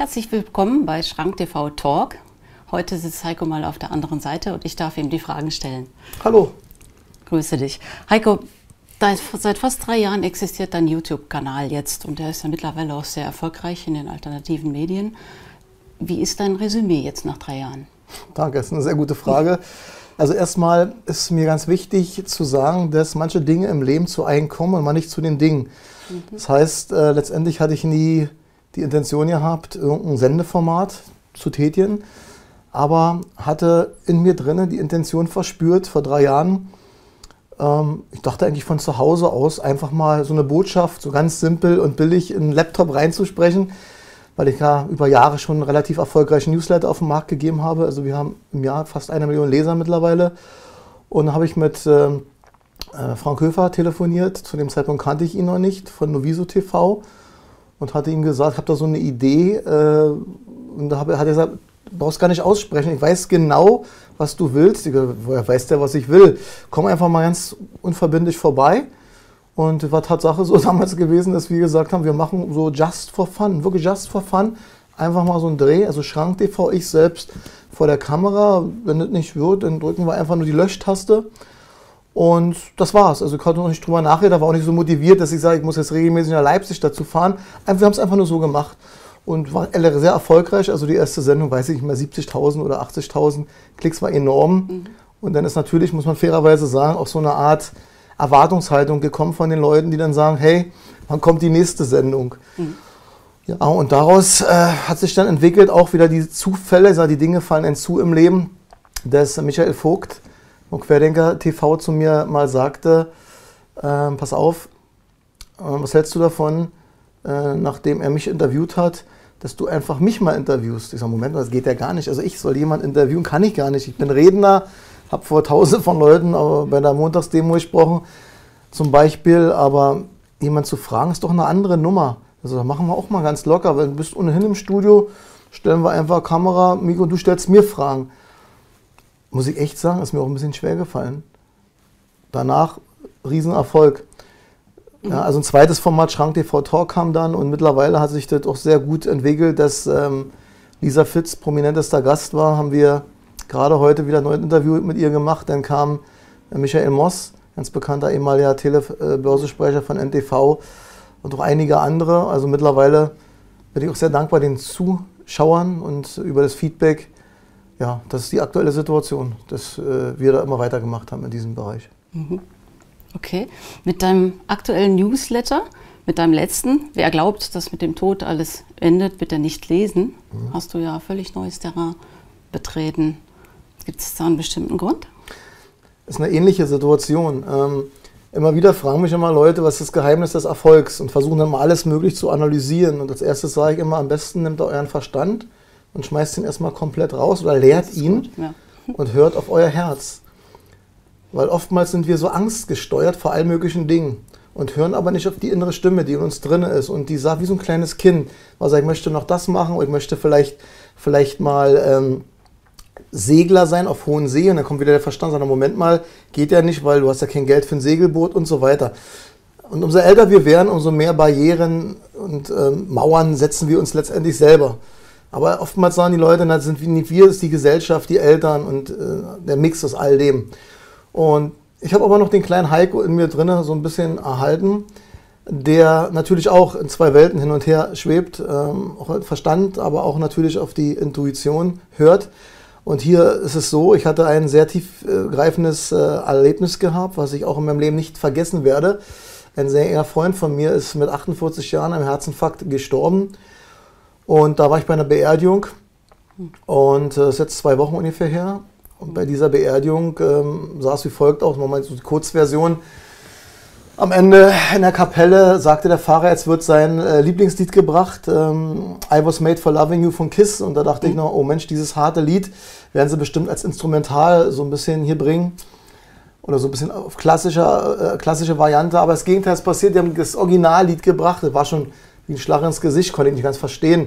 Herzlich willkommen bei Schrank TV Talk. Heute sitzt Heiko mal auf der anderen Seite und ich darf ihm die Fragen stellen. Hallo. Grüße dich. Heiko, seit fast 3 Jahren existiert dein YouTube-Kanal jetzt und der ist ja mittlerweile auch sehr erfolgreich in den alternativen Medien. Wie ist dein Resümee jetzt nach 3 Jahren? Danke, das ist eine sehr gute Frage. Also erstmal ist mir ganz wichtig zu sagen, dass manche Dinge im Leben zu einem kommen und man nicht zu den Dingen. Das heißt, letztendlich hatte ich nie die Intention gehabt, irgendein Sendeformat zu tätigen, aber hatte in mir drinnen die Intention verspürt vor 3 Jahren. Ich dachte eigentlich von zu Hause aus einfach mal so eine Botschaft, so ganz simpel und billig in einen Laptop reinzusprechen, weil ich ja über Jahre schon einen relativ erfolgreichen Newsletter auf den Markt gegeben habe. Also wir haben im Jahr fast 1 Million Leser mittlerweile. Und da habe ich mit Frank Höfer telefoniert. Zu dem Zeitpunkt kannte ich ihn noch nicht, von Noviso TV. Und hatte ihm gesagt, ich habe da so eine Idee. Und da hat er gesagt, du brauchst gar nicht aussprechen. Ich weiß genau, was du willst. Ich gesagt, woher weiß der, was ich will? Komm einfach mal ganz unverbindlich vorbei. Und war Tatsache so damals gewesen, dass wir gesagt haben, wir machen so just for fun, wirklich just for fun. Einfach mal so einen Dreh, also Schrank TV, ich selbst vor der Kamera. Wenn das nicht wird, dann drücken wir einfach nur die Löschtaste. Und das war's. Also ich konnte noch nicht drüber nachdenken, war auch nicht so motiviert, dass ich sage, ich muss jetzt regelmäßig nach Leipzig dazu fahren. Wir haben es einfach nur so gemacht und war sehr erfolgreich. Also die erste Sendung, weiß ich nicht mehr, 70.000 oder 80.000 Klicks war enorm. Und dann ist natürlich, muss man fairerweise sagen, auch so eine Art Erwartungshaltung gekommen von den Leuten, die dann sagen, hey, wann kommt die nächste Sendung? Ja, und daraus hat sich dann entwickelt auch wieder die Zufälle, die Dinge fallen einem zu im Leben, dass Michael Vogt von Querdenker TV zu mir mal sagte, pass auf, was hältst du davon, nachdem er mich interviewt hat, dass du einfach mich mal interviewst? Ich sage, Moment, das geht ja gar nicht. Also ich soll jemanden interviewen, kann ich gar nicht. Ich bin Redner, habe vor Tausenden von Leuten bei der Montagsdemo gesprochen zum Beispiel, aber jemand zu fragen ist doch eine andere Nummer. Also das machen wir auch mal ganz locker, weil du bist ohnehin im Studio, stellen wir einfach Kamera, Mikro, du stellst mir Fragen. Muss ich echt sagen, ist mir auch ein bisschen schwer gefallen. Danach Riesenerfolg. Ja, also ein zweites Format, Schrank TV Talk, kam dann und mittlerweile hat sich das auch sehr gut entwickelt, dass Lisa Fitz prominentester Gast war, haben wir gerade heute wieder ein neues Interview mit ihr gemacht. Dann kam Michael Moss, ganz bekannter ehemaliger Börsensprecher von NTV und auch einige andere. Also mittlerweile bin ich auch sehr dankbar den Zuschauern und über das Feedback. Ja, das ist die aktuelle Situation, dass wir da immer weitergemacht haben in diesem Bereich. Okay, mit deinem aktuellen Newsletter, mit deinem letzten, wer glaubt, dass mit dem Tod alles endet, wird er nicht lesen, hast du ja völlig neues Terrain betreten. Gibt es da einen bestimmten Grund? Das ist eine ähnliche Situation. Immer wieder fragen mich immer Leute, was ist das Geheimnis des Erfolgs und versuchen dann mal alles möglich zu analysieren. Und als erstes sage ich immer, am besten nehmt ihr euren Verstand und schmeißt ihn erstmal komplett raus oder lehrt ihn und hört auf euer Herz. Weil oftmals sind wir so angstgesteuert vor allen möglichen Dingen und hören aber nicht auf die innere Stimme, die in uns drin ist und die sagt wie so ein kleines Kind, was sagt, ich möchte noch das machen und ich möchte vielleicht mal Segler sein auf hohen See und dann kommt wieder der Verstand, sagt, Moment mal, geht ja nicht, weil du hast ja kein Geld für ein Segelboot und so weiter. Und umso älter wir werden, umso mehr Barrieren und Mauern setzen wir uns letztendlich selber. Aber oftmals sagen die Leute, das sind nicht wir, das ist die Gesellschaft, die Eltern und der Mix aus all dem. Und ich habe aber noch den kleinen Heiko in mir drin so ein bisschen erhalten, der natürlich auch in 2 Welten hin und her schwebt, auch Verstand, aber auch natürlich auf die Intuition hört. Und hier ist es so, ich hatte ein sehr tiefgreifendes Erlebnis gehabt, was ich auch in meinem Leben nicht vergessen werde. Ein sehr enger Freund von mir ist mit 48 Jahren am Herzinfarkt gestorben. Und da war ich bei einer Beerdigung und das ist jetzt 2 Wochen ungefähr her. Und bei dieser Beerdigung sah es wie folgt aus, nochmal so die Kurzversion. Am Ende in der Kapelle sagte der Pfarrer, jetzt wird sein Lieblingslied gebracht, I Was Made for Loving You von Kiss. Und da dachte ich noch, oh Mensch, dieses harte Lied werden sie bestimmt als Instrumental so ein bisschen hier bringen. Oder so ein bisschen auf klassische Variante. Aber das Gegenteil ist passiert, die haben das Originallied gebracht, das war schon wie ein Schlag ins Gesicht, konnte ich nicht ganz verstehen.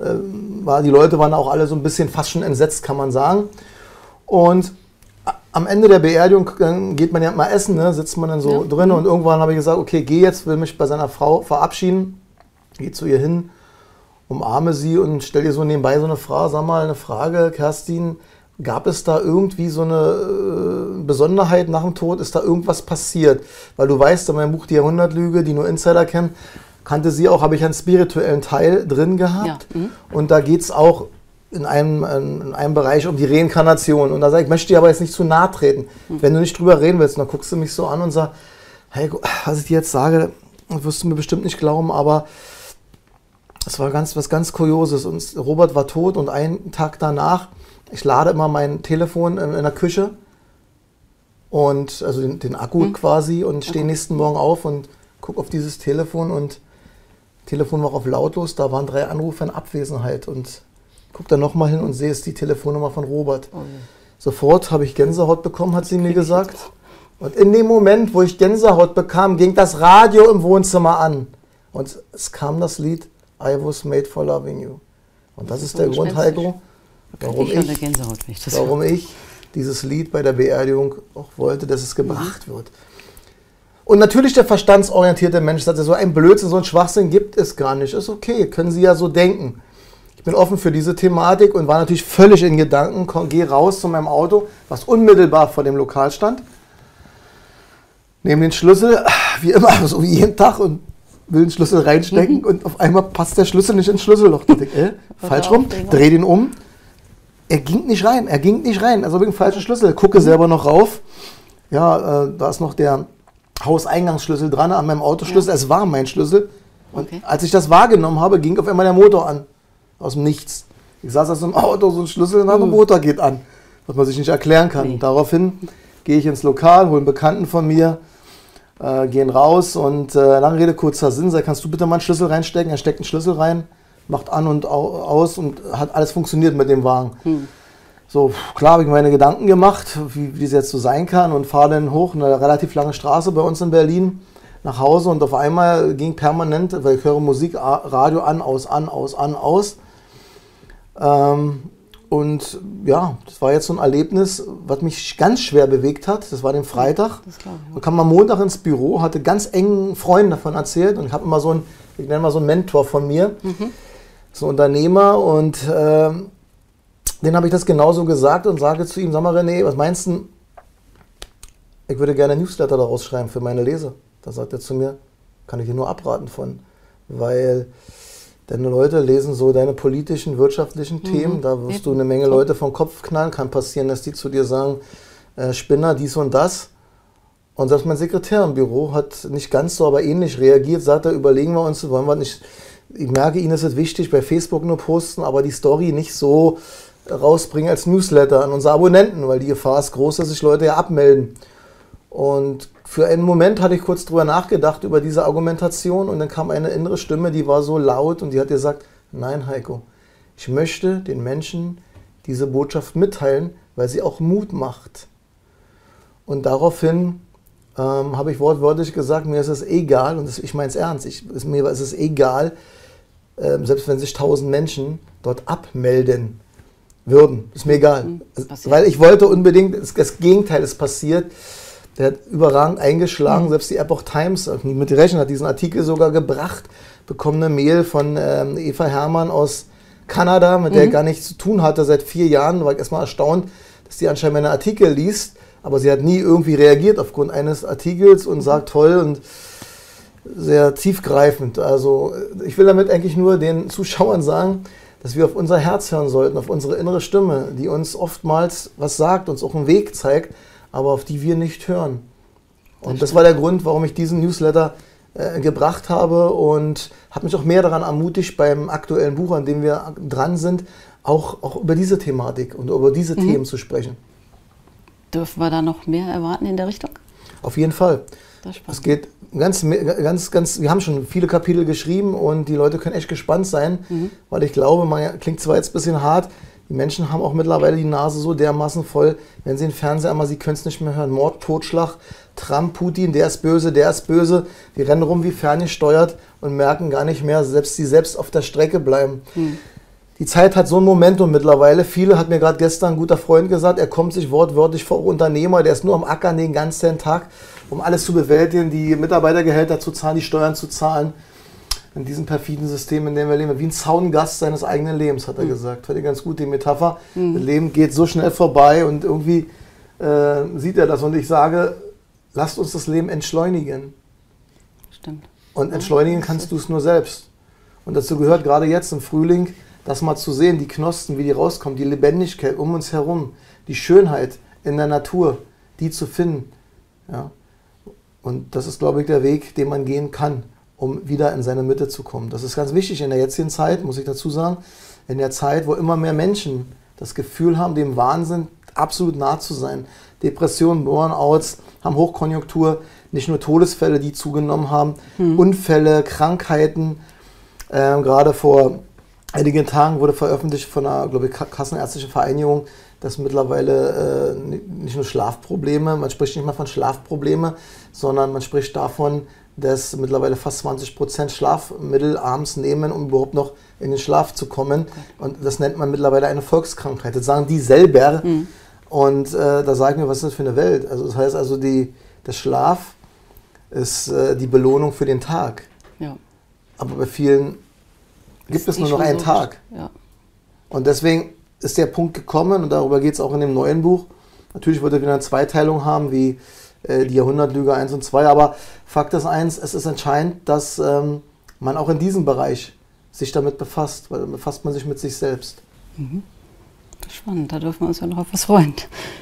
Die Leute waren auch alle so ein bisschen fast schon entsetzt, kann man sagen. Und am Ende der Beerdigung geht man ja mal essen, ne? Sitzt man dann so drin und irgendwann habe ich gesagt, okay, geh jetzt, will mich bei seiner Frau verabschieden, geh zu ihr hin umarme sie und stelle ihr so nebenbei so eine Frage, sag mal, eine Frage, Kerstin, gab es da irgendwie so eine Besonderheit nach dem Tod? Ist da irgendwas passiert? Weil du weißt, in meinem Buch Die Jahrhundertlüge, die nur Insider kennen, kannte sie auch, habe ich einen spirituellen Teil drin gehabt. Ja. Und da geht es auch in einem Bereich um die Reinkarnation. Und da sage ich, möchte dir aber jetzt nicht zu nahe treten. Wenn du nicht drüber reden willst, dann guckst du mich so an und sagst, hey, was ich dir jetzt sage, wirst du mir bestimmt nicht glauben, aber es war was ganz Kurioses. Und Robert war tot und einen Tag danach, ich lade immer mein Telefon in der Küche und also den Akku quasi und stehe nächsten Morgen auf und gucke auf dieses Telefon und Telefon war auf lautlos, da waren 3 Anrufe in Abwesenheit und gucke dann nochmal hin und sehe, es ist die Telefonnummer von Robert. Oh ja. Sofort habe ich Gänsehaut bekommen, hat sie mir gesagt. Und in dem Moment, wo ich Gänsehaut bekam, ging das Radio im Wohnzimmer an. Und es kam das Lied I Was Made for Loving You. Und das ist der Grund, Heiko, warum ich dieses Lied bei der Beerdigung auch wollte, dass es gebracht wird. Und natürlich der verstandsorientierte Mensch sagt, so ein Blödsinn, so ein Schwachsinn gibt es gar nicht. Ist okay, können Sie ja so denken. Ich bin offen für diese Thematik und war natürlich völlig in Gedanken, gehe raus zu meinem Auto, was unmittelbar vor dem Lokal stand. Nehme den Schlüssel, wie immer, so wie jeden Tag, und will den Schlüssel reinstecken und auf einmal passt der Schlüssel nicht ins Schlüsselloch. Da denke ich, falsch rum, drehe den um. Er ging nicht rein, also wegen falschen Schlüssel. Gucke selber noch rauf. Ja, da ist noch der Hauseingangsschlüssel dran an meinem Autoschlüssel. Ja. Es war mein Schlüssel. Und als ich das wahrgenommen habe, ging auf einmal der Motor an. Aus dem Nichts. Ich saß aus dem Auto, so ein Schlüssel und der Motor geht an. Was man sich nicht erklären kann. Nee. Daraufhin gehe ich ins Lokal, hole einen Bekannten von mir, gehen raus und lange Rede, kurzer Sinn, sag, kannst du bitte mal einen Schlüssel reinstecken? Er steckt einen Schlüssel rein, macht an und aus und hat alles funktioniert mit dem Wagen. So, klar habe ich meine Gedanken gemacht, wie es jetzt so sein kann und fahre dann hoch, eine relativ lange Straße bei uns in Berlin, nach Hause und auf einmal ging permanent, weil ich höre Musik, Radio an, aus. Und ja, das war jetzt so ein Erlebnis, was mich ganz schwer bewegt hat. Das war den Freitag. Da kam man Montag ins Büro, hatte ganz engen Freunden davon erzählt und ich habe immer ich nenne mal so einen Mentor von mir, so einen Unternehmer und den habe ich das genauso gesagt und sage zu ihm, sag mal René, was meinst du, ich würde gerne Newsletter daraus schreiben für meine Leser. Da sagt er zu mir, kann ich dir nur abraten von, weil deine Leute lesen so deine politischen, wirtschaftlichen Themen, da wirst du eine Menge Leute vom Kopf knallen, kann passieren, dass die zu dir sagen, Spinner, dies und das. Und selbst mein Sekretär im Büro hat nicht ganz so, aber ähnlich reagiert, sagt er, überlegen wir uns, wollen wir nicht, ich merke, Ihnen ist es wichtig, bei Facebook nur posten, aber die Story nicht so rausbringen als Newsletter an unsere Abonnenten, weil die Gefahr ist groß, dass sich Leute ja abmelden. Und für einen Moment hatte ich kurz drüber nachgedacht, über diese Argumentation und dann kam eine innere Stimme, die war so laut und die hat gesagt, nein Heiko, ich möchte den Menschen diese Botschaft mitteilen, weil sie auch Mut macht. Und daraufhin habe ich wortwörtlich gesagt, mir ist es egal, und ich meine es ernst, mir ist es egal, selbst wenn sich 1000 Menschen dort abmelden würden, ist mir egal. Weil ich wollte unbedingt, das Gegenteil ist passiert. Der hat überragend eingeschlagen, selbst die Epoch Times, mit Rechnen hat diesen Artikel sogar gebracht, bekommen eine Mail von Eva Hermann aus Kanada, mit der ich gar nichts zu tun hatte seit 4 Jahren, war ich erstmal erstaunt, dass die anscheinend meine Artikel liest, aber sie hat nie irgendwie reagiert aufgrund eines Artikels und sagt toll und sehr tiefgreifend. Also ich will damit eigentlich nur den Zuschauern sagen, dass wir auf unser Herz hören sollten, auf unsere innere Stimme, die uns oftmals was sagt, uns auch einen Weg zeigt, aber auf die wir nicht hören. Und das war der Grund, warum ich diesen Newsletter gebracht habe und habe mich auch mehr daran ermutigt, beim aktuellen Buch, an dem wir dran sind, auch über diese Thematik und über diese Themen zu sprechen. Dürfen wir da noch mehr erwarten in der Richtung? Auf jeden Fall. Es geht ganz, wir haben schon viele Kapitel geschrieben und die Leute können echt gespannt sein, weil ich glaube, klingt zwar jetzt ein bisschen hart, die Menschen haben auch mittlerweile die Nase so dermaßen voll, wenn sie den Fernseher einmal, sie können es nicht mehr hören. Mord, Totschlag, Trump, Putin, der ist böse, der ist böse. Die rennen rum wie ferngesteuert und merken gar nicht mehr, sie selbst auf der Strecke bleiben. Die Zeit hat so ein Momentum mittlerweile. Viele, hat mir gerade gestern ein guter Freund gesagt, er kommt sich wortwörtlich vor Unternehmer, der ist nur am Ackern den ganzen Tag, um alles zu bewältigen, die Mitarbeitergehälter zu zahlen, die Steuern zu zahlen. in diesem perfiden System, in dem wir leben, wie ein Zaungast seines eigenen Lebens, hat er gesagt. Fand ich ganz gut, die Metapher. Das Leben geht so schnell vorbei und irgendwie sieht er das. Und ich sage, lasst uns das Leben entschleunigen. Stimmt. Und entschleunigen kannst du es nur selbst. Und dazu gehört gerade jetzt im Frühling, das mal zu sehen, die Knospen, wie die rauskommen, die Lebendigkeit um uns herum, die Schönheit in der Natur, die zu finden. Ja. Und das ist, glaube ich, der Weg, den man gehen kann, um wieder in seine Mitte zu kommen. Das ist ganz wichtig in der jetzigen Zeit, muss ich dazu sagen, in der Zeit, wo immer mehr Menschen das Gefühl haben, dem Wahnsinn absolut nah zu sein. Depressionen, Burnouts haben Hochkonjunktur, nicht nur Todesfälle, die zugenommen haben, Unfälle, Krankheiten. Gerade vor einigen Tagen wurde veröffentlicht von einer, glaube ich, Kassenärztlichen Vereinigung, dass mittlerweile nicht nur Schlafprobleme, man spricht nicht mehr von Schlafprobleme, sondern man spricht davon, dass mittlerweile fast 20% Schlafmittel abends nehmen, um überhaupt noch in den Schlaf zu kommen. Und das nennt man mittlerweile eine Volkskrankheit. Das sagen die selber. Und da sage ich mir, was ist das für eine Welt? Also das heißt also, der Schlaf ist die Belohnung für den Tag. Ja. Aber bei vielen gibt es nur noch einen Tag. Ja. Und deswegen ist der Punkt gekommen, und darüber geht es auch in dem neuen Buch. Natürlich wird er wieder eine Zweiteilung haben, wie die Jahrhundertlüge 1 und 2, aber Fakt ist eins, es ist entscheidend, dass man auch in diesem Bereich sich damit befasst, weil dann befasst man sich mit sich selbst. Spannend, da dürfen wir uns ja noch auf was freuen.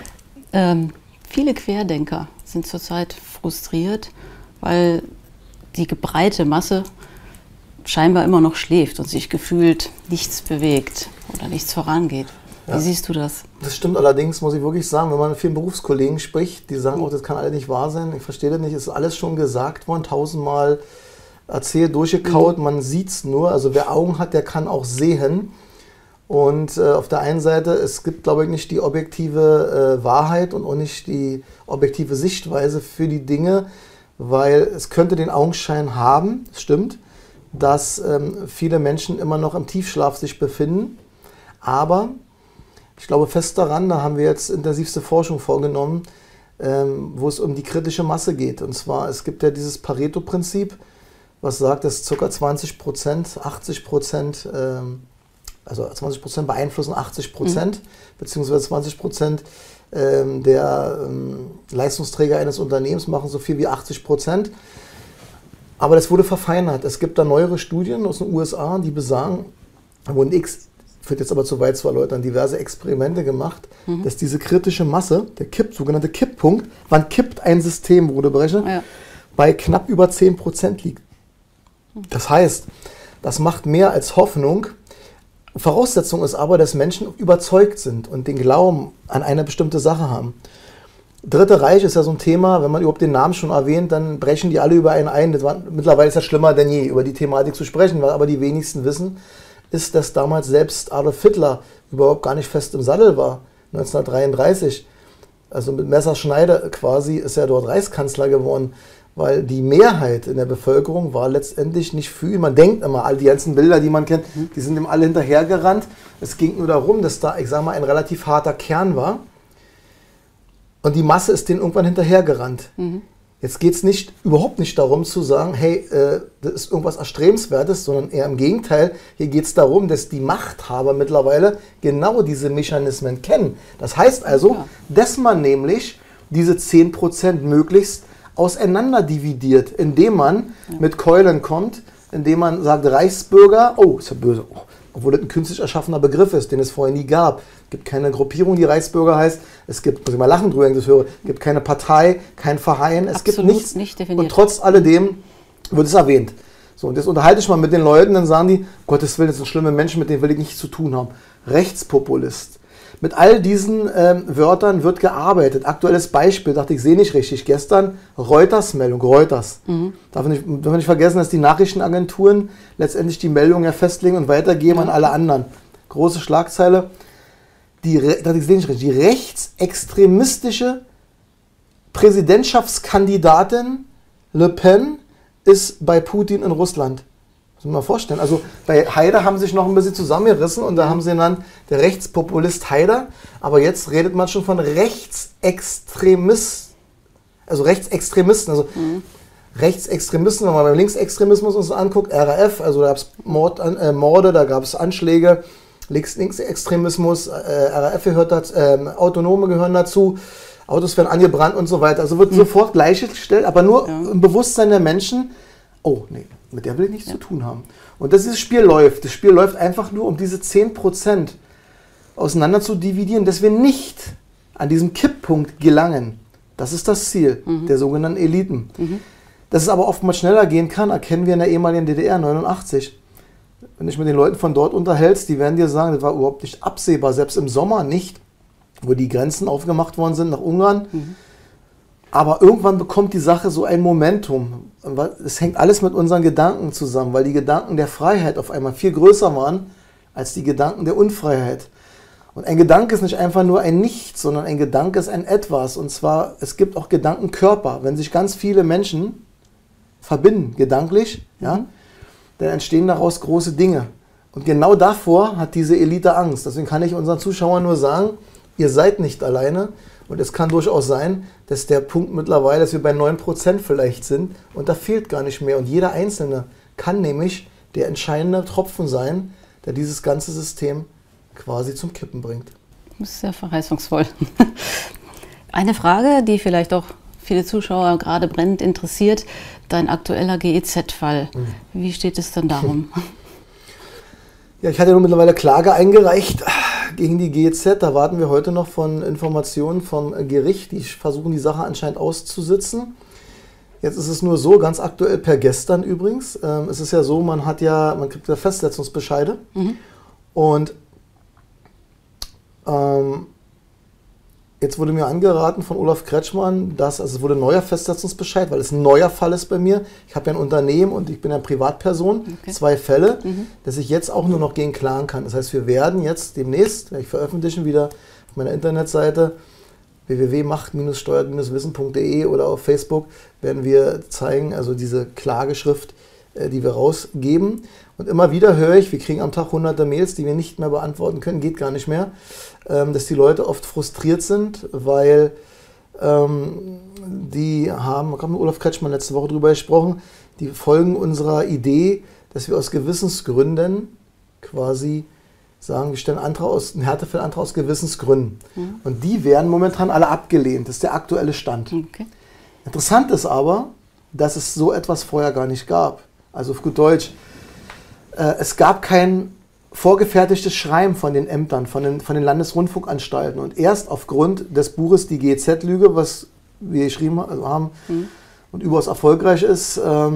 Viele Querdenker sind zurzeit frustriert, weil die breite Masse scheinbar immer noch schläft und sich gefühlt nichts bewegt oder nichts vorangeht. Wie siehst du das? Das stimmt allerdings, muss ich wirklich sagen, wenn man mit vielen Berufskollegen spricht, die sagen auch, das kann alles nicht wahr sein, ich verstehe das nicht, es ist alles schon gesagt worden, 1000-mal erzählt, durchgekaut, man sieht es nur, also wer Augen hat, der kann auch sehen. Und auf der einen Seite, es gibt, glaube ich, nicht die objektive Wahrheit und auch nicht die objektive Sichtweise für die Dinge, weil es könnte den Augenschein haben, das stimmt, dass viele Menschen immer noch im Tiefschlaf sich befinden, aber ich glaube fest daran, da haben wir jetzt intensivste Forschung vorgenommen, wo es um die kritische Masse geht. Und zwar, es gibt ja dieses Pareto-Prinzip, was sagt, dass ca. 20%, 80%, also 20% beeinflussen 80%, beziehungsweise 20% der Leistungsträger eines Unternehmens machen so viel wie 80%. Aber das wurde verfeinert. Es gibt da neuere Studien aus den USA, die besagen, da wurden führt jetzt aber zu weit zu erläutern, diverse Experimente gemacht, dass diese kritische Masse, der sogenannte Kipppunkt, wann kippt ein System, wurde berechnet, bei knapp über 10% liegt. Das heißt, das macht mehr als Hoffnung. Voraussetzung ist aber, dass Menschen überzeugt sind und den Glauben an eine bestimmte Sache haben. Dritte Reich ist ja so ein Thema, wenn man überhaupt den Namen schon erwähnt, dann brechen die alle über einen ein. Mittlerweile ist es schlimmer denn je, über die Thematik zu sprechen, weil aber die wenigsten wissen, ist, dass damals selbst Adolf Hitler überhaupt gar nicht fest im Sattel war, 1933. Also mit Messerschneide quasi ist er dort Reichskanzler geworden, weil die Mehrheit in der Bevölkerung war letztendlich nicht für ihn. Man denkt immer, all die ganzen Bilder, die man kennt, die sind ihm alle hinterhergerannt. Es ging nur darum, dass da, ich sage mal, ein relativ harter Kern war. Und die Masse ist denen irgendwann hinterhergerannt. Jetzt geht es überhaupt nicht darum zu sagen, hey, das ist irgendwas Erstrebenswertes, sondern eher im Gegenteil. Hier geht es darum, dass die Machthaber mittlerweile genau diese Mechanismen kennen. Das heißt also, dass man nämlich diese 10% möglichst auseinander dividiert, indem man mit Keulen kommt, indem man sagt, Reichsbürger, oh, ist ja böse, obwohl das ein künstlich erschaffener Begriff ist, den es vorher nie gab. Es gibt keine Gruppierung, die Reichsbürger heißt. Es gibt, muss ich mal lachen drüber, wenn ich das höre, es gibt keine Partei, kein Verein, es gibt nichts. Nicht definiert. Und trotz alledem wird es erwähnt. So, und jetzt unterhalte ich mal mit den Leuten, dann sagen die, Gottes Willen, das sind schlimme Menschen, mit denen will ich nichts zu tun haben. Rechtspopulist. Mit all diesen Wörtern wird gearbeitet. Aktuelles Beispiel, dachte ich, sehe nicht richtig. Gestern Reuters-Meldung, Reuters. Darf man nicht vergessen, dass die Nachrichtenagenturen letztendlich die Meldung ja festlegen und weitergeben an alle anderen. Große Schlagzeile. Die rechtsextremistische Präsidentschaftskandidatin Le Pen ist bei Putin in Russland. Muss man mal vorstellen. Also bei Haider haben sie sich noch ein bisschen zusammengerissen und da haben sie genannt, der Rechtspopulist Haider. Aber jetzt redet man schon von Rechtsextremisten. Also Rechtsextremisten, wenn man beim Linksextremismus uns anguckt, RAF, also da gab es Morde, da gab es Anschläge, Linksextremismus, RAF gehört dazu, Autonome gehören dazu, Autos werden angebrannt und so weiter. Also wird sofort gleichgestellt, aber nur im Bewusstsein der Menschen, oh nee, mit der will ich nichts zu tun haben. Und dieses Spiel läuft. Das Spiel läuft einfach nur, um diese 10% auseinander zu dividieren, dass wir nicht an diesem Kipppunkt gelangen. Das ist das Ziel der sogenannten Eliten. Dass es aber oftmals schneller gehen kann, erkennen wir in der ehemaligen DDR 89. Wenn du dich mit den Leuten von dort unterhältst, die werden dir sagen, das war überhaupt nicht absehbar, selbst im Sommer nicht, wo die Grenzen aufgemacht worden sind nach Ungarn. Aber irgendwann bekommt die Sache so ein Momentum. Es hängt alles mit unseren Gedanken zusammen, weil die Gedanken der Freiheit auf einmal viel größer waren als die Gedanken der Unfreiheit. Und ein Gedanke ist nicht einfach nur ein Nichts, sondern ein Gedanke ist ein Etwas. Und zwar, es gibt auch Gedankenkörper. Wenn sich ganz viele Menschen verbinden, gedanklich, ja, dann entstehen daraus große Dinge. Und genau davor hat diese Elite Angst. Deswegen kann ich unseren Zuschauern nur sagen, ihr seid nicht alleine. Und es kann durchaus sein, dass der Punkt mittlerweile, dass wir bei 9% vielleicht sind und da fehlt gar nicht mehr. Und jeder Einzelne kann nämlich der entscheidende Tropfen sein, der dieses ganze System quasi zum Kippen bringt. Das ist sehr verheißungsvoll. Eine Frage, die vielleicht auch viele Zuschauer gerade brennend interessiert, dein aktueller GEZ-Fall. Wie steht es denn darum? Ja, ich hatte nun mittlerweile Klage eingereicht gegen die GEZ. Da warten wir heute noch von Informationen vom Gericht. Die versuchen die Sache anscheinend auszusitzen. Jetzt ist es nur so, ganz aktuell per gestern übrigens. Es ist ja so, man kriegt ja Festsetzungsbescheide. Und jetzt wurde mir angeraten von Olaf Kretschmann, dass, also es wurde ein neuer Festsetzungsbescheid, weil es ein neuer Fall ist bei mir. Ich habe ja ein Unternehmen und ich bin eine Privatperson, 2 Fälle, dass ich jetzt auch nur noch gegen klagen kann. Das heißt, wir werden jetzt demnächst, werde ich veröffentlichen, wieder auf meiner Internetseite www.macht-steuert-wissen.de oder auf Facebook werden wir zeigen, also diese Klageschrift, die wir rausgeben. Und immer wieder höre ich, wir kriegen am Tag hunderte Mails, die wir nicht mehr beantworten können, geht gar nicht mehr, dass die Leute oft frustriert sind, weil die haben, ich habe mit Olaf Kretschmann letzte Woche drüber gesprochen, die folgen unserer Idee, dass wir aus Gewissensgründen quasi sagen, wir stellen einen Härtefallantrag aus Gewissensgründen. Und die werden momentan alle abgelehnt. Das ist der aktuelle Stand. Okay. Interessant ist aber, dass es so etwas vorher gar nicht gab. Also auf gut Deutsch, es gab kein vorgefertigtes Schreiben von den Ämtern, von den Landesrundfunkanstalten. Und erst aufgrund des Buches Die GEZ-Lüge, was wir geschrieben haben und überaus erfolgreich ist,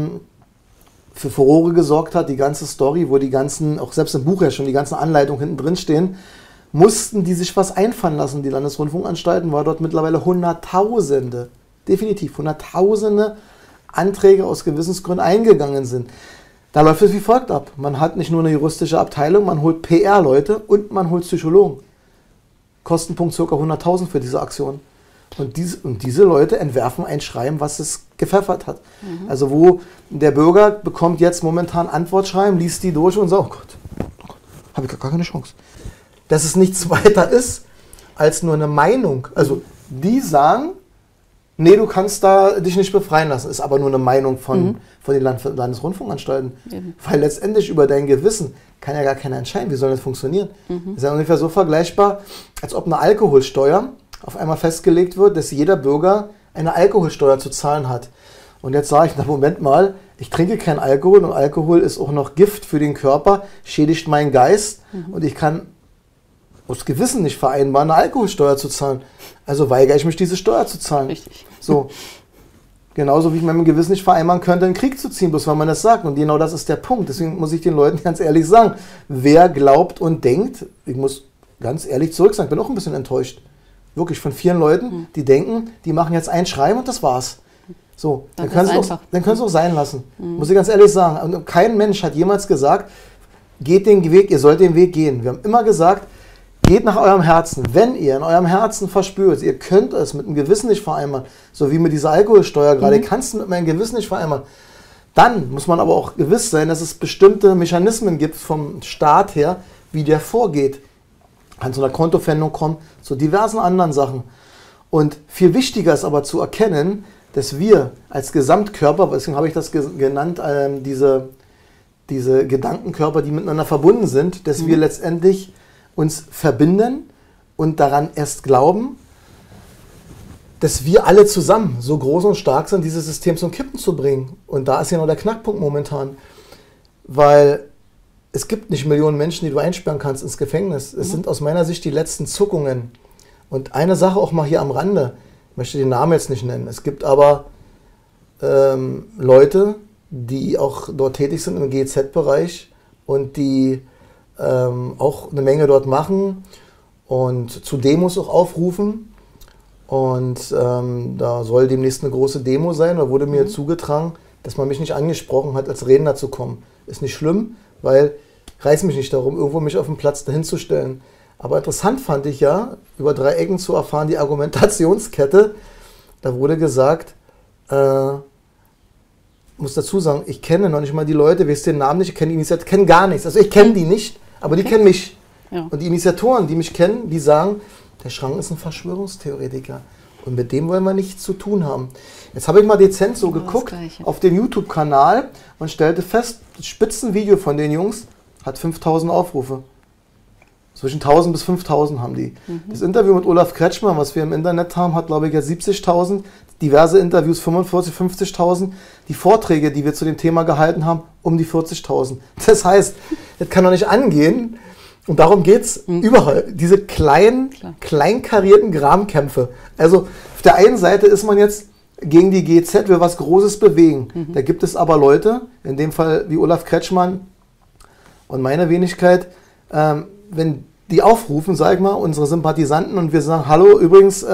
für Furore gesorgt hat, die ganze Story, wo die ganzen, auch selbst im Buch ja schon die ganzen Anleitungen hinten drin stehen, mussten die sich was einfallen lassen, die Landesrundfunkanstalten, weil dort mittlerweile Hunderttausende, definitiv Hunderttausende Anträge aus Gewissensgründen eingegangen sind. Da läuft es wie folgt ab. Man hat nicht nur eine juristische Abteilung, man holt PR-Leute und man holt Psychologen. Kostenpunkt ca. 100.000 für diese Aktion. Und diese Leute entwerfen ein Schreiben, was es gepfeffert hat. Also wo der Bürger bekommt jetzt momentan Antwortschreiben, liest die durch und sagt, oh Gott, habe ich gar keine Chance. Dass es nichts weiter ist als nur eine Meinung. Also die sagen, nee, du kannst da dich nicht befreien lassen. Ist aber nur eine Meinung von den Landesrundfunkanstalten. Weil letztendlich über dein Gewissen kann ja gar keiner entscheiden, wie soll das funktionieren. Das ist ja ungefähr so vergleichbar, als ob eine Alkoholsteuer auf einmal festgelegt wird, dass jeder Bürger eine Alkoholsteuer zu zahlen hat. Und jetzt sage ich, na Moment mal, ich trinke keinen Alkohol und Alkohol ist auch noch Gift für den Körper, schädigt meinen Geist und ich kann aus Gewissen nicht vereinbaren, eine Alkoholsteuer zu zahlen. Also weigere ich mich, diese Steuer zu zahlen. Richtig. So. Genauso wie ich meinem Gewissen nicht vereinbaren könnte, einen Krieg zu ziehen, bloß weil man das sagt. Und genau das ist der Punkt. Deswegen muss ich den Leuten ganz ehrlich sagen, wer glaubt und denkt, ich muss ganz ehrlich zurück sagen, ich bin auch ein bisschen enttäuscht. Wirklich von vielen Leuten, die denken, die machen jetzt ein Schreiben und das war's. So, dann können sie es auch sein lassen. Muss ich ganz ehrlich sagen. Und kein Mensch hat jemals gesagt, geht den Weg, ihr sollt den Weg gehen. Wir haben immer gesagt, geht nach eurem Herzen. Wenn ihr in eurem Herzen verspürt, ihr könnt es mit dem Gewissen nicht vereinbaren, so wie mit dieser Alkoholsteuer gerade, kannst du mit meinem Gewissen nicht vereinbaren, dann muss man aber auch gewiss sein, dass es bestimmte Mechanismen gibt vom Staat her, wie der vorgeht. Kann zu einer Kontopfändung kommen, zu diversen anderen Sachen. Und viel wichtiger ist aber zu erkennen, dass wir als Gesamtkörper, deswegen habe ich das genannt, diese Gedankenkörper, die miteinander verbunden sind, dass wir letztendlich uns verbinden und daran erst glauben, dass wir alle zusammen so groß und stark sind, dieses System zum Kippen zu bringen. Und da ist ja noch der Knackpunkt momentan, weil es gibt nicht Millionen Menschen, die du einsperren kannst ins Gefängnis. Es sind aus meiner Sicht die letzten Zuckungen. Und eine Sache auch mal hier am Rande, ich möchte den Namen jetzt nicht nennen, es gibt aber Leute, die auch dort tätig sind im GZ-Bereich und die auch eine Menge dort machen und zu Demos auch aufrufen. Und da soll demnächst eine große Demo sein. Da wurde mir zugetragen, dass man mich nicht angesprochen hat, als Redner zu kommen. Ist nicht schlimm, weil ich reiß mich nicht darum, irgendwo mich auf den Platz dahin zu stellen. Aber interessant fand ich ja, über 3 Ecken zu erfahren, die Argumentationskette. Da wurde gesagt, muss dazu sagen, ich kenne noch nicht mal die Leute, weiß den Namen nicht, ich kenne die Initiatoren, kenne gar nichts. Also ich kenne die nicht, aber die kennen mich. Ja. Und die Initiatoren, die mich kennen, die sagen, der Schrank ist ein Verschwörungstheoretiker. Und mit dem wollen wir nichts zu tun haben. Jetzt habe ich mal dezent so geguckt auf den YouTube-Kanal und stellte fest, das Spitzenvideo von den Jungs hat 5000 Aufrufe. Zwischen 1000 bis 5000 haben die. Das Interview mit Olaf Kretschmann, was wir im Internet haben, hat, glaube ich, jetzt 70.000. Diverse Interviews 45.000, 50.000. Die Vorträge, die wir zu dem Thema gehalten haben, um die 40.000. Das heißt, das kann doch nicht angehen. Und darum geht es überall. Diese kleinkarierten Grabenkämpfe. Also auf der einen Seite ist man jetzt gegen die GZ, will was Großes bewegen. Da gibt es aber Leute, in dem Fall wie Olaf Kretschmann und meine Wenigkeit, wenn die aufrufen, sag ich mal, unsere Sympathisanten und wir sagen, hallo, übrigens,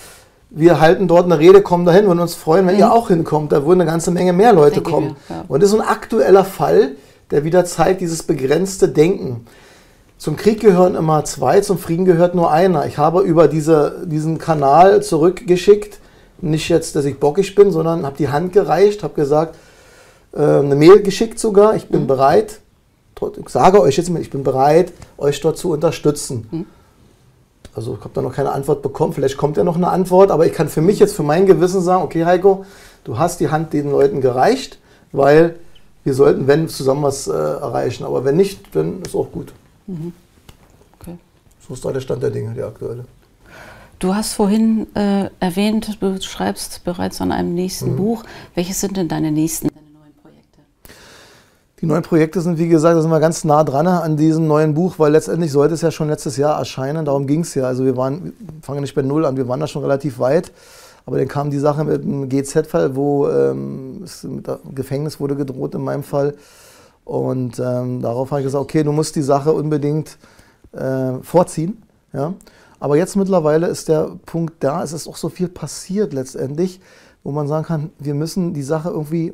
wir halten dort eine Rede, kommen dahin, würden uns freuen, wenn ihr auch hinkommt. Da würden eine ganze Menge mehr Leute kommen. Ja. Und das ist so ein aktueller Fall, der wieder zeigt, dieses begrenzte Denken. Zum Krieg gehören immer 2, zum Frieden gehört nur einer. Ich habe über diesen Kanal zurückgeschickt, nicht jetzt, dass ich bockig bin, sondern habe die Hand gereicht, habe gesagt, eine Mail geschickt sogar, ich bin bereit, ich sage euch jetzt mal, ich bin bereit, euch dort zu unterstützen. Also ich habe da noch keine Antwort bekommen, vielleicht kommt ja noch eine Antwort, aber ich kann für mich jetzt, für mein Gewissen sagen, okay Heiko, du hast die Hand den Leuten gereicht, weil wir sollten, wenn, zusammen was erreichen, aber wenn nicht, dann ist auch gut. Okay. So ist da der Stand der Dinge, der aktuelle. Du hast vorhin erwähnt, du schreibst bereits an einem nächsten Buch. Welches sind denn deine neuen Projekte? Die neuen Projekte sind, wie gesagt, da sind wir ganz nah dran an diesem neuen Buch, weil letztendlich sollte es ja schon letztes Jahr erscheinen, darum ging es ja. Also wir fangen nicht bei Null an, wir waren da schon relativ weit. Aber dann kam die Sache mit dem GZ-Fall, wo Gefängnis wurde gedroht in meinem Fall. Und darauf habe ich gesagt, okay, du musst die Sache unbedingt vorziehen. Ja? Aber jetzt mittlerweile ist der Punkt da, es ist auch so viel passiert letztendlich, wo man sagen kann, wir müssen die Sache irgendwie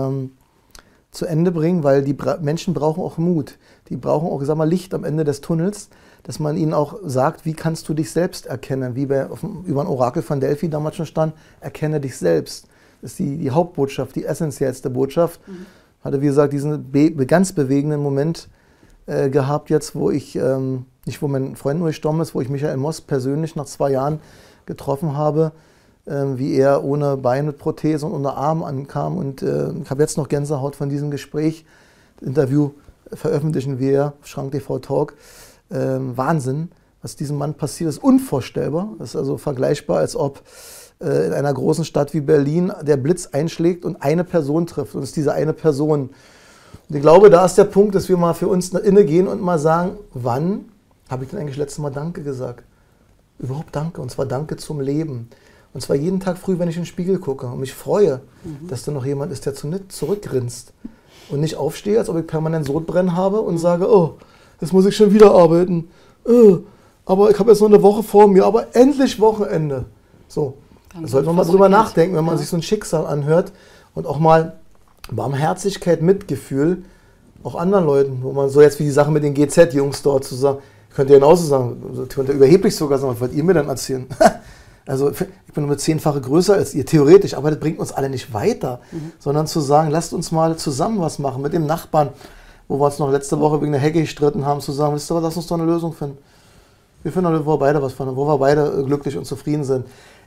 zu Ende bringen, weil die Menschen brauchen auch Mut. Die brauchen auch, sag mal, Licht am Ende des Tunnels, dass man ihnen auch sagt, wie kannst du dich selbst erkennen, wie über ein Orakel von Delphi damals schon stand, erkenne dich selbst. Das ist die Hauptbotschaft, die essentiellste Botschaft. Hatte, wie gesagt, diesen ganz bewegenden Moment gehabt jetzt, wo ich, nicht wo mein Freund nur gestorben ist, wo ich Michael Moss persönlich nach 2 Jahren getroffen habe, wie er ohne Bein mit Prothese und unter Arm ankam. Und ich habe jetzt noch Gänsehaut von diesem Gespräch. Das Interview veröffentlichen wir, Schrank TV Talk. Wahnsinn, was diesem Mann passiert, ist unvorstellbar. Das ist also vergleichbar, als ob in einer großen Stadt wie Berlin der Blitz einschlägt und eine Person trifft. Und es ist diese eine Person. Und ich glaube, da ist der Punkt, dass wir mal für uns innegehen und mal sagen, wann habe ich denn eigentlich letztes Mal Danke gesagt? Überhaupt Danke. Und zwar Danke zum Leben. Und zwar jeden Tag früh, wenn ich in den Spiegel gucke und mich freue, dass da noch jemand ist, der zurückgrinst. Und nicht aufstehe, als ob ich permanent Sodbrennen habe und sage, oh, jetzt muss ich schon wieder arbeiten. Aber ich habe jetzt noch eine Woche vor mir, aber endlich Wochenende. So, da sollte man mal drüber nachdenken, wenn man sich so ein Schicksal anhört und auch mal Barmherzigkeit, Mitgefühl, auch anderen Leuten, wo man so jetzt wie die Sache mit den GZ-Jungs dort zu sagen, könnt ihr genauso sagen, könnt ihr überheblich sogar sagen, was wollt ihr mir dann erzählen? Also ich bin nur 10-fache größer als ihr, theoretisch, aber das bringt uns alle nicht weiter, sondern zu sagen, lasst uns mal zusammen was machen mit dem Nachbarn, wo wir uns noch letzte Woche wegen der Hecke gestritten haben, zu sagen, wisst ihr was, lass uns doch eine Lösung finden. Wir finden doch, wo wir beide was von, wo wir beide glücklich und zufrieden sind.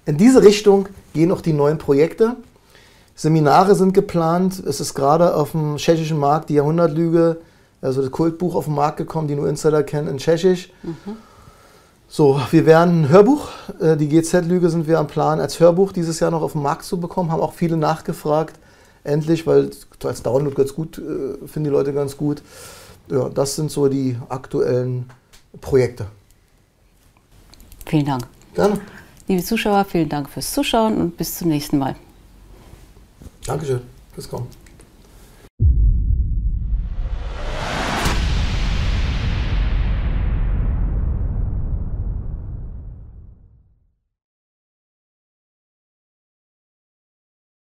in diese Richtung gehen auch die neuen Projekte. Seminare sind geplant. Es ist gerade auf dem tschechischen Markt die Jahrhundertlüge, also das Kultbuch auf den Markt gekommen, die nur Insider kennen, in Tschechisch. So, wir werden ein Hörbuch, die GZ-Lüge sind wir am Plan, als Hörbuch dieses Jahr noch auf den Markt zu bekommen. Haben auch viele nachgefragt, endlich, weil als Download ganz gut, finden die Leute ganz gut. Ja, das sind so die aktuellen Projekte. Vielen Dank. Gerne. Liebe Zuschauer, vielen Dank fürs Zuschauen und bis zum nächsten Mal. Dankeschön. Bis kommen.